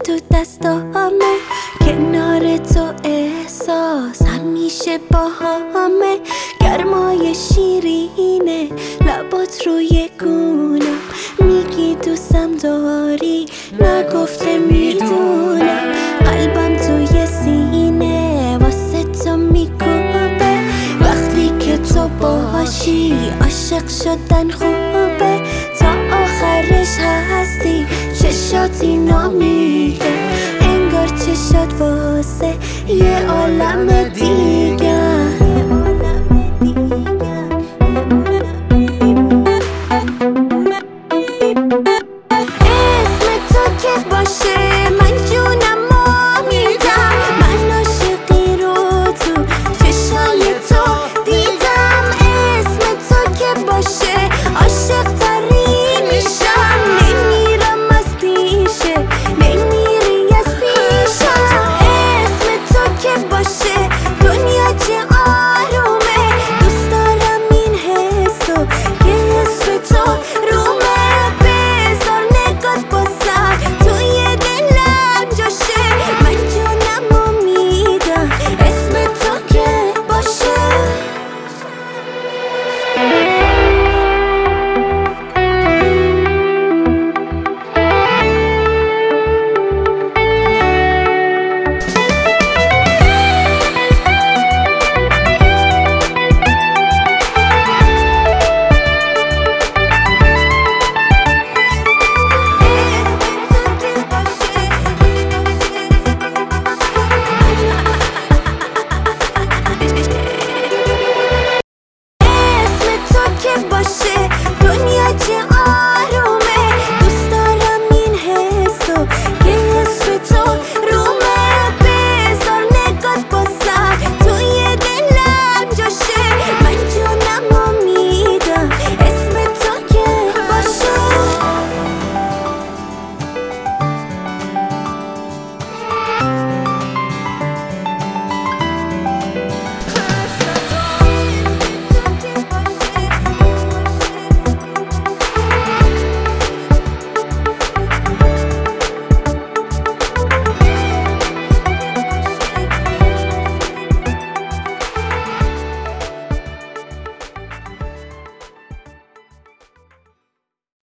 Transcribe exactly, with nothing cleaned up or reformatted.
تو دستامه، کنار تو احساس همیشه باهامه. گرمای شیرینه لبات روی گونم، میگی دوستم داری نگفته میدونم. قلبم توی سینه واسه تو میکوبه، وقتی که تو باشی عاشق شدن خوبه. تا آخرش هستی چشاتی نامیده، انگار چشات واسه یه عالم دیگه. باشه دنیا چه